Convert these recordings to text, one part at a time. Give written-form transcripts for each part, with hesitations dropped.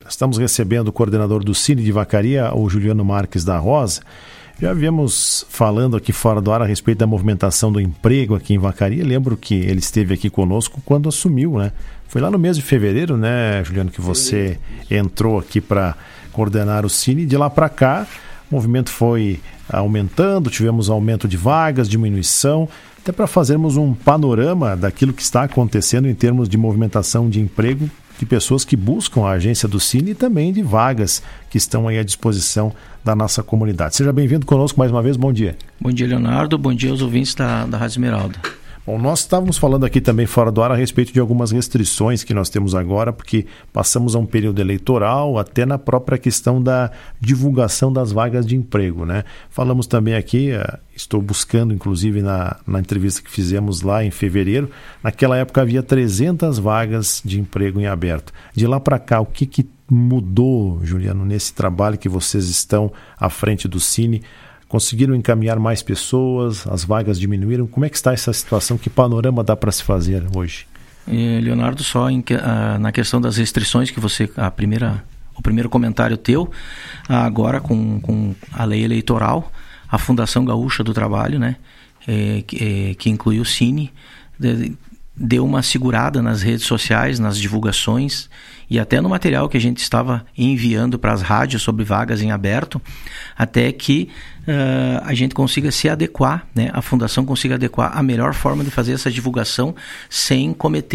Estamos recebendo o coordenador do Cine de Vacaria, o Juliano Marques da Rosa. Já viemos falando aqui fora do ar a respeito da movimentação do emprego aqui em Vacaria. Lembro que ele esteve aqui conosco quando assumiu, né? Foi lá no mês de fevereiro, né, Juliano, que você entrou aqui para coordenar o Cine. De lá para cá, o movimento foi aumentando, tivemos aumento de vagas, diminuição, até para fazermos um panorama daquilo que está acontecendo em termos de movimentação de emprego de pessoas que buscam a agência do Cine e também de vagas que estão aí à disposição da nossa comunidade. Seja bem-vindo conosco mais uma vez, bom dia. Bom dia, Leonardo, bom dia aos ouvintes da Rádio Esmeralda. Bom, nós estávamos falando aqui também fora do ar a respeito de algumas restrições que nós temos agora, porque passamos a um período eleitoral, até na própria questão da divulgação das vagas de emprego, né? Falamos também aqui, estou buscando inclusive na entrevista que fizemos lá em fevereiro, naquela época havia 300 vagas de emprego em aberto. De lá para cá, o que mudou, Juliano, nesse trabalho que vocês estão à frente do Cine? Conseguiram encaminhar mais pessoas? As vagas diminuíram? Como é que está essa situação? Que panorama dá para se fazer hoje? Leonardo, só na questão das restrições que você... O primeiro comentário teu, agora com a lei eleitoral, a Fundação Gaúcha do Trabalho, né, que inclui o Cine, deu uma segurada nas redes sociais, nas divulgações e até no material que a gente estava enviando para as rádios sobre vagas em aberto, até que a gente consiga se adequar, né? A Fundação consiga adequar a melhor forma de fazer essa divulgação sem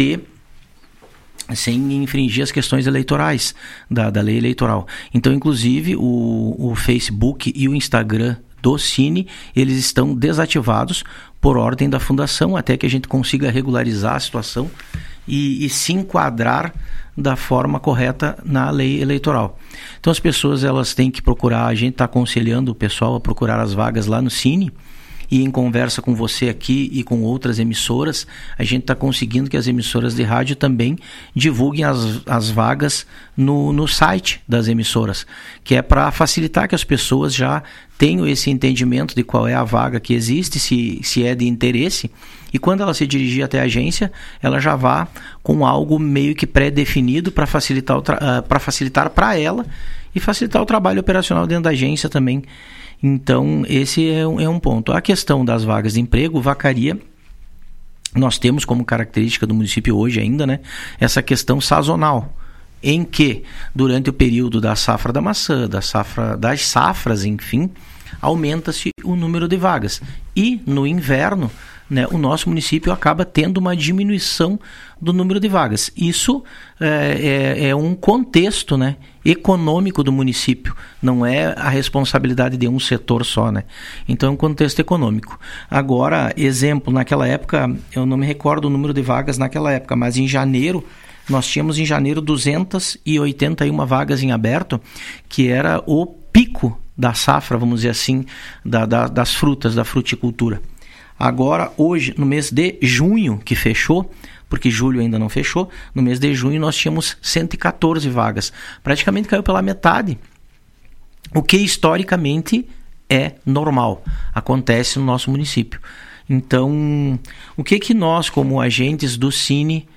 infringir as questões eleitorais da lei eleitoral. Então, inclusive, o Facebook e o Instagram do Cine, eles estão desativados por ordem da Fundação, até que a gente consiga regularizar a situação e se enquadrar da forma correta na lei eleitoral. Então as pessoas elas têm que procurar, a gente está aconselhando o pessoal a procurar as vagas lá no Cine, e em conversa com você aqui e com outras emissoras, a gente está conseguindo que as emissoras de rádio também divulguem as vagas no site das emissoras, que é para facilitar que as pessoas já tenham esse entendimento de qual é a vaga que existe, se é de interesse, e quando ela se dirigir até a agência, ela já vá com algo meio que pré-definido para facilitar para ela e facilitar o trabalho operacional dentro da agência também. Então, esse é um ponto. A questão das vagas de emprego, Vacaria, nós temos como característica do município hoje ainda, né, essa questão sazonal, em que, durante o período da safra da maçã, das safras, enfim, aumenta-se o número de vagas. E, no inverno, né, o nosso município acaba tendo uma diminuição do número de vagas. Isso é um contexto, né, econômico do município, não é a responsabilidade de um setor só, né? Então é um contexto econômico. Agora, exemplo, naquela época, eu não me recordo o número de vagas naquela época, mas em janeiro, nós tínhamos em janeiro 281 vagas em aberto, que era o pico da safra, vamos dizer assim, das frutas, da fruticultura. Agora, hoje, no mês de junho, que fechou, porque julho ainda não fechou, no mês de junho nós tínhamos 114 vagas. Praticamente caiu pela metade, o que historicamente é normal, acontece no nosso município. Então, o que nós, como agentes do Cine,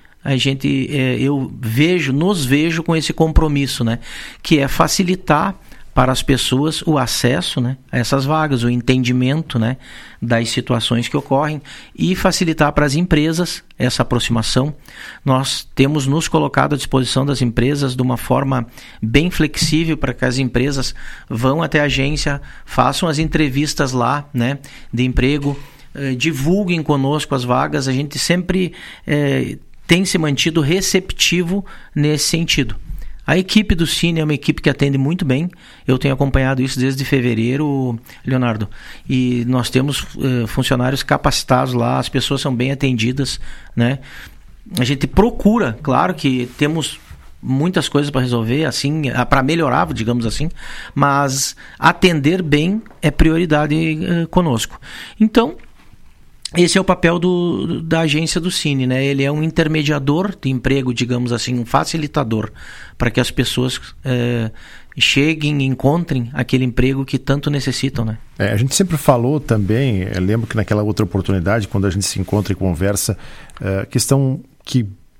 nos vejo com esse compromisso, né? Que é facilitar para as pessoas o acesso, né, a essas vagas, o entendimento, né, das situações que ocorrem e facilitar para as empresas essa aproximação. Nós temos nos colocado à disposição das empresas de uma forma bem flexível para que as empresas vão até a agência, façam as entrevistas lá, né, de emprego, divulguem conosco as vagas. A gente sempre tem se mantido receptivo nesse sentido. A equipe do Cine é uma equipe que atende muito bem. Eu tenho acompanhado isso desde fevereiro, Leonardo. E nós temos funcionários capacitados lá, as pessoas são bem atendidas, né? A gente procura, claro que temos muitas coisas para resolver, assim, para melhorar, digamos assim, mas atender bem é prioridade conosco. Então, esse é o papel da agência do Cine, né? Ele é um intermediador de emprego, digamos assim, um facilitador para que as pessoas cheguem e encontrem aquele emprego que tanto necessitam, né? A gente sempre falou também, eu lembro que naquela outra oportunidade, quando a gente se encontra e conversa, questão que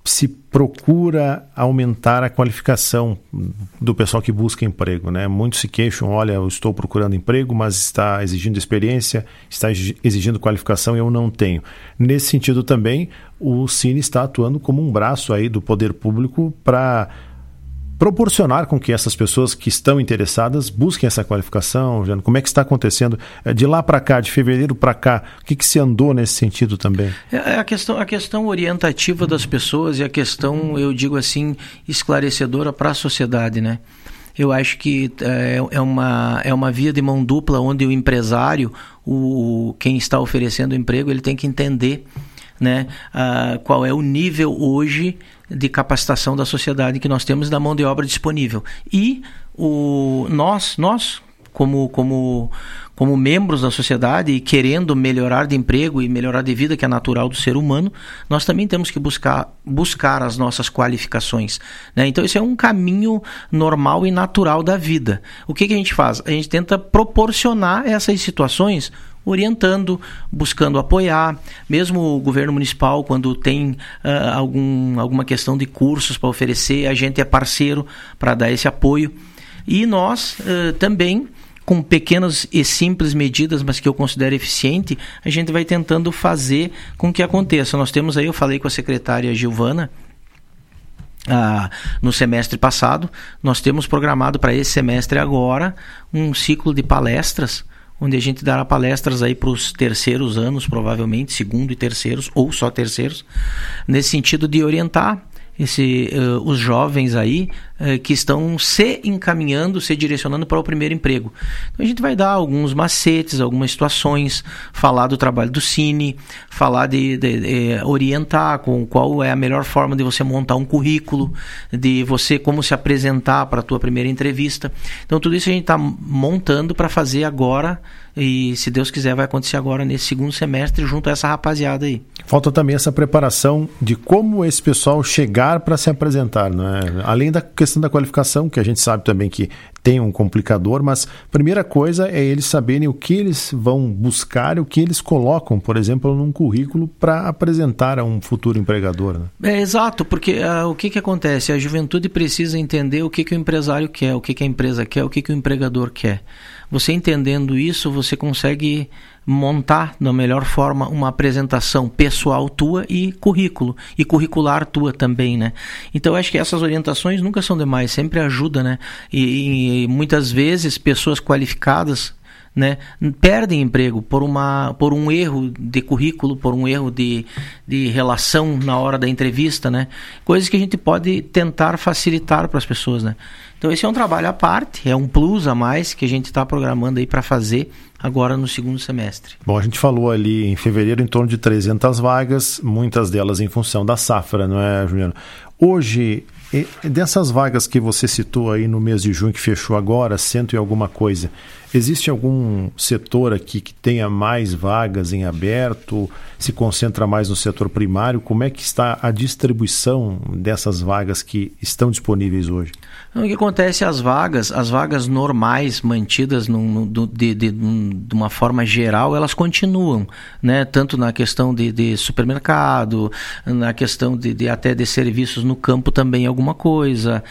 se procura aumentar a qualificação do pessoal que busca emprego, né? Muitos se queixam, olha, eu estou procurando emprego, mas está exigindo experiência, está exigindo qualificação e eu não tenho. Nesse sentido também, o Cine está atuando como um braço aí do poder público para proporcionar com que essas pessoas que estão interessadas busquem essa qualificação. Jânio, como é que está acontecendo de lá para cá, de fevereiro para cá? O que se andou nesse sentido também? A questão orientativa das pessoas e a questão, eu digo assim, esclarecedora para a sociedade, né? Eu acho que é uma via de mão dupla onde o empresário, quem está oferecendo emprego, ele tem que entender, né, qual é o nível hoje de capacitação da sociedade que nós temos da mão de obra disponível. E nós como membros da sociedade e querendo melhorar de emprego e melhorar de vida, que é natural do ser humano, nós também temos que buscar as nossas qualificações, né? Então, esse é um caminho normal e natural da vida. O que a gente faz? A gente tenta proporcionar essas situações orientando, buscando apoiar, mesmo o governo municipal, quando tem alguma questão de cursos para oferecer, a gente é parceiro para dar esse apoio. E nós também, com pequenas e simples medidas, mas que eu considero eficiente, a gente vai tentando fazer com que aconteça. Nós temos aí, eu falei com a secretária Gilvana, no semestre passado, nós temos programado para esse semestre agora um ciclo de palestras, onde a gente dará palestras aí para os terceiros anos, provavelmente, segundo e terceiros, ou só terceiros, nesse sentido de orientar os jovens aí que estão se encaminhando, se direcionando para o primeiro emprego. Então a gente vai dar alguns macetes, algumas situações, falar do trabalho do Cine, falar de orientar com qual é a melhor forma de você montar um currículo, de você como se apresentar para a tua primeira entrevista. Então tudo isso a gente está montando para fazer agora e, se Deus quiser, vai acontecer agora nesse segundo semestre junto a essa rapaziada aí. Falta também essa preparação de como esse pessoal chegar para se apresentar, não é? Além da questão da qualificação, que a gente sabe também que tem um complicador, mas a primeira coisa é eles saberem o que eles vão buscar e o que eles colocam, por exemplo, num currículo para apresentar a um futuro empregador, né? Exato, porque o que acontece? A juventude precisa entender o que o empresário quer, o que a empresa quer, o que o empregador quer. Você entendendo isso, você consegue montar da melhor forma uma apresentação pessoal tua e currículo, e curricular tua também, né? Então, eu acho que essas orientações nunca são demais, sempre ajuda, né? E muitas vezes pessoas qualificadas, né, perdem emprego por um erro de currículo, por um erro de relação na hora da entrevista, né? Coisas que a gente pode tentar facilitar para as pessoas, né? Então esse é um trabalho à parte, é um plus a mais que a gente está programando aí para fazer agora no segundo semestre. Bom, a gente falou ali em fevereiro em torno de 300 vagas, muitas delas em função da safra, não é, Juliano? Hoje, dessas vagas que você citou aí no mês de junho, que fechou agora, 100 e alguma coisa, existe algum setor aqui que tenha mais vagas em aberto, se concentra mais no setor primário? Como é que está a distribuição dessas vagas que estão disponíveis hoje? O que acontece, as vagas normais mantidas de uma forma geral, elas continuam, né? Tanto na questão de supermercado, na questão até de serviços no campo também alguma coisa,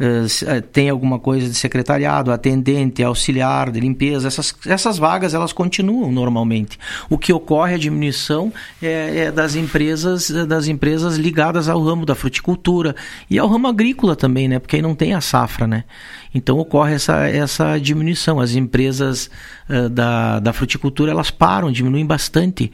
tem alguma coisa de secretariado, atendente, auxiliar de limpeza, essas vagas elas continuam normalmente. O que ocorre, a diminuição é das empresas ligadas ao ramo da fruticultura e ao ramo agrícola também, né? Porque aí não tem a safra, né? Então ocorre essa diminuição. As empresas da fruticultura, elas diminuem bastante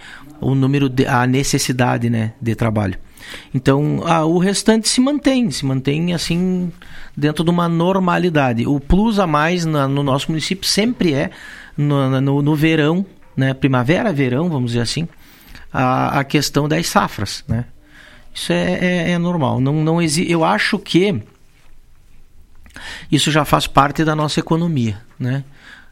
a necessidade, né, de trabalho. Então o restante se mantém assim dentro de uma normalidade. O plus a mais no nosso município sempre é no verão, né, primavera, verão, vamos dizer assim, a questão das safras, né? Isso é normal. Não existe. Eu acho que isso já faz parte da nossa economia, né?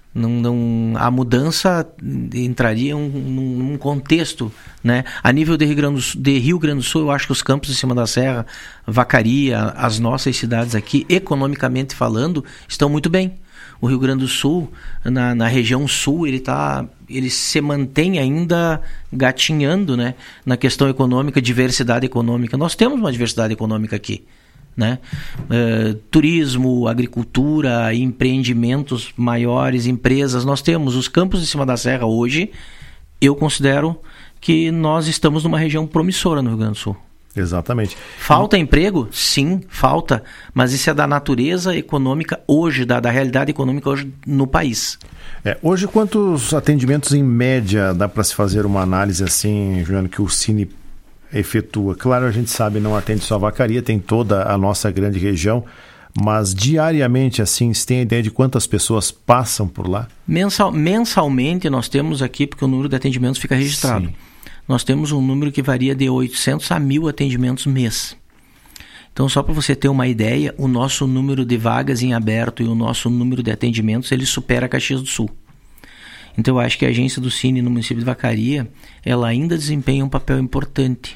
A mudança entraria num contexto, né? A nível de Rio Grande do Sul, eu acho que os campos de cima da serra, Vacaria, as nossas cidades aqui, economicamente falando, estão muito bem. o Rio Grande do Sul, na região sul, ele se mantém ainda gatinhando, né, na questão econômica, diversidade econômica. Nós temos uma diversidade econômica aqui, né? Turismo, agricultura, empreendimentos maiores, empresas. Nós temos os campos de cima da serra hoje. Eu considero que nós estamos numa região promissora no Rio Grande do Sul. Exatamente. Falta emprego? Sim, falta. Mas isso é da natureza econômica hoje, da realidade econômica hoje no país. Hoje, quantos atendimentos em média dá para se fazer uma análise assim, Juliano, que o Cine efetua? Claro, a gente sabe, não atende só a Vacaria, tem toda a nossa grande região, mas diariamente, assim, você tem a ideia de quantas pessoas passam por lá? Mensalmente nós temos aqui, porque o número de atendimentos fica registrado. Sim. Nós temos um número que varia de 800 a 1.000 atendimentos mês. Então, só para você ter uma ideia, o nosso número de vagas em aberto e o nosso número de atendimentos, ele supera Caxias do Sul. Então, eu acho que a agência do Cine no município de Vacaria, ela ainda desempenha um papel importante.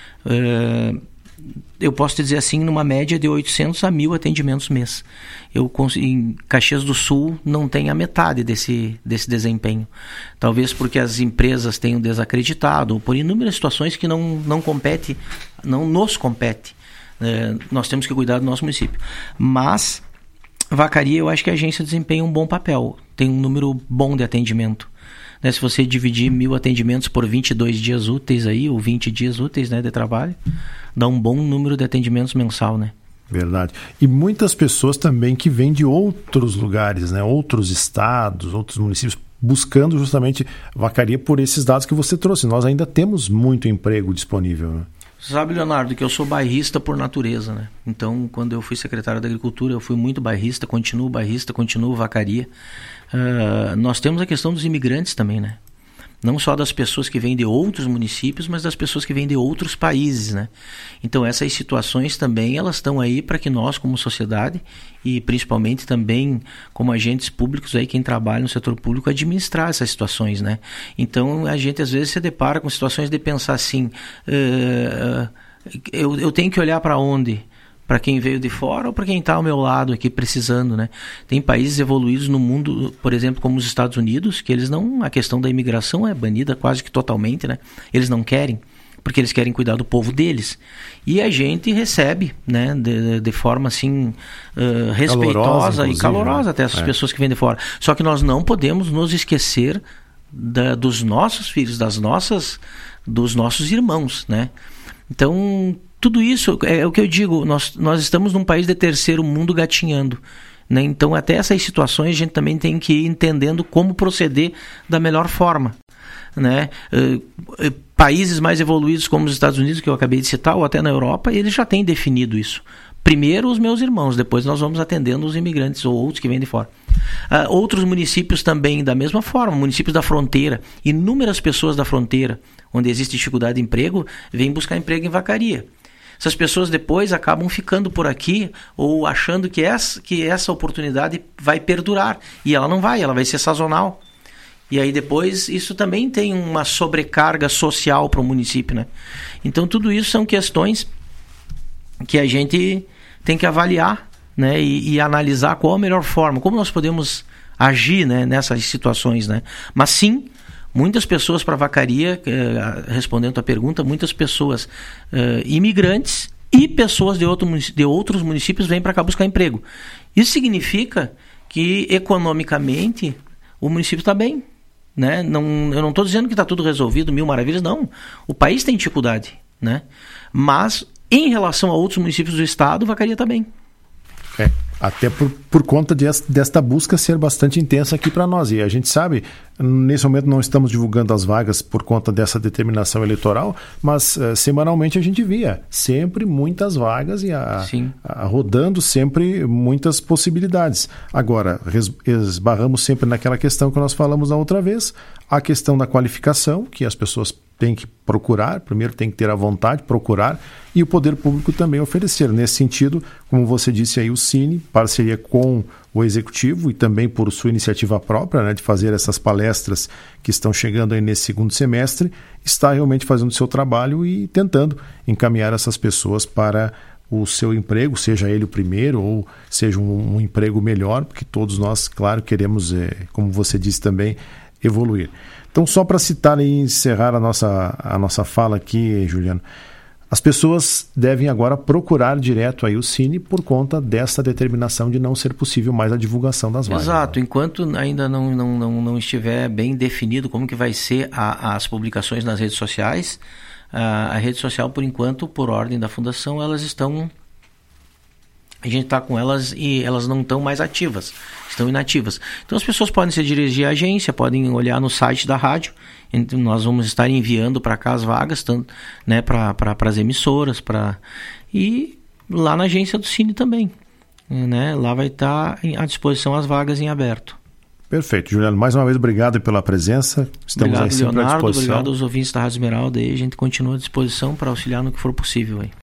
Eu posso te dizer assim, numa média de 800 a 1.000 atendimentos mês. Em Caxias do Sul não tem a metade desse desempenho. Talvez porque as empresas tenham desacreditado, ou por inúmeras situações que não nos compete. Nós temos que cuidar do nosso município. Mas, Vacaria, eu acho que a agência desempenha um bom papel. Tem um número bom de atendimento. Se você dividir 1.000 atendimentos por 22 dias úteis aí, ou 20 dias úteis, né, de trabalho, dá um bom número de atendimentos mensal, né? Verdade. E muitas pessoas também que vêm de outros lugares, né, outros estados, outros municípios, buscando justamente Vacaria por esses dados que você trouxe. Nós ainda temos muito emprego disponível, né? Sabe, Leonardo, que eu sou bairrista por natureza, né? Então, quando eu fui secretário da Agricultura, eu fui muito bairrista, continuo Vacaria. Nós temos a questão dos imigrantes também, né? Não só das pessoas que vêm de outros municípios, mas das pessoas que vêm de outros países, né? Então, essas situações também, elas estão aí para que nós, como sociedade, e principalmente também como agentes públicos, aí, quem trabalha no setor público, administrar essas situações, né? Então, a gente às vezes se depara com situações de pensar assim, eu tenho que olhar para onde? Para quem veio de fora ou para quem está ao meu lado aqui precisando, né? Tem países evoluídos no mundo, por exemplo, como os Estados Unidos, que eles não, a questão da imigração é banida quase que totalmente, né? Eles não querem, porque eles querem cuidar do povo deles. E a gente recebe, né, de forma assim respeitosa e calorosa, né? Até essas pessoas que vêm de fora. Só que nós não podemos nos esquecer dos nossos filhos, dos nossos irmãos, né? Então, tudo isso é o que eu digo, nós estamos num país de terceiro mundo gatinhando, né? Então, até essas situações a gente também tem que ir entendendo como proceder da melhor forma, né? Países mais evoluídos como os Estados Unidos, que eu acabei de citar, ou até na Europa, eles já têm definido isso. Primeiro os meus irmãos, depois nós vamos atendendo os imigrantes ou outros que vêm de fora. Outros municípios também da mesma forma, municípios da fronteira, inúmeras pessoas da fronteira, onde existe dificuldade de emprego, vêm buscar emprego em Vacaria. Essas pessoas depois acabam ficando por aqui ou achando que essa oportunidade vai perdurar. E ela não vai, ela vai ser sazonal. E aí depois isso também tem uma sobrecarga social para o município, né? Então tudo isso são questões que a gente tem que avaliar, né? E analisar qual a melhor forma, como nós podemos agir, né, nessas situações, né? Mas sim, muitas pessoas para Vacaria, respondendo a tua pergunta, muitas pessoas imigrantes e pessoas de outros municípios vêm para cá buscar emprego. Isso significa que economicamente o município está bem, né? Eu não estou dizendo que está tudo resolvido, mil maravilhas, não. O país tem dificuldade, né? Mas em relação a outros municípios do estado, Vacaria está bem. Até por conta desta busca ser bastante intensa aqui para nós. E a gente sabe, nesse momento não estamos divulgando as vagas por conta dessa determinação eleitoral, mas semanalmente a gente via sempre muitas vagas e rodando sempre muitas possibilidades. Agora, esbarramos sempre naquela questão que nós falamos na outra vez, a questão da qualificação, que as pessoas têm que procurar, primeiro tem que ter a vontade de procurar, e o poder público também oferecer. Nesse sentido, como você disse aí, o Cine, parceria com o Executivo e também por sua iniciativa própria, né, de fazer essas palestras que estão chegando aí nesse segundo semestre, está realmente fazendo o seu trabalho e tentando encaminhar essas pessoas para o seu emprego, seja ele o primeiro ou seja um emprego melhor, porque todos nós, claro, queremos, como você disse também, evoluir. Então, só para citar e encerrar a nossa fala aqui, Juliano, as pessoas devem agora procurar direto aí o Cine por conta dessa determinação de não ser possível mais a divulgação das vagas. Exato, enquanto ainda não estiver bem definido como que vai ser as publicações nas redes sociais, a rede social, por enquanto, por ordem da fundação, a gente está com elas e elas não estão mais ativas, estão inativas. Então as pessoas podem se dirigir à agência, podem olhar no site da rádio, então, nós vamos estar enviando para cá as vagas, tanto, né, para as emissoras, e lá na agência do Cine também. Né? Lá vai estar à disposição as vagas em aberto. Perfeito, Juliano. Mais uma vez, obrigado pela presença. Estamos obrigado, aí sempre Leonardo, à disposição. Obrigado aos ouvintes da Rádio Esmeralda. A gente continua à disposição para auxiliar no que for possível. Aí.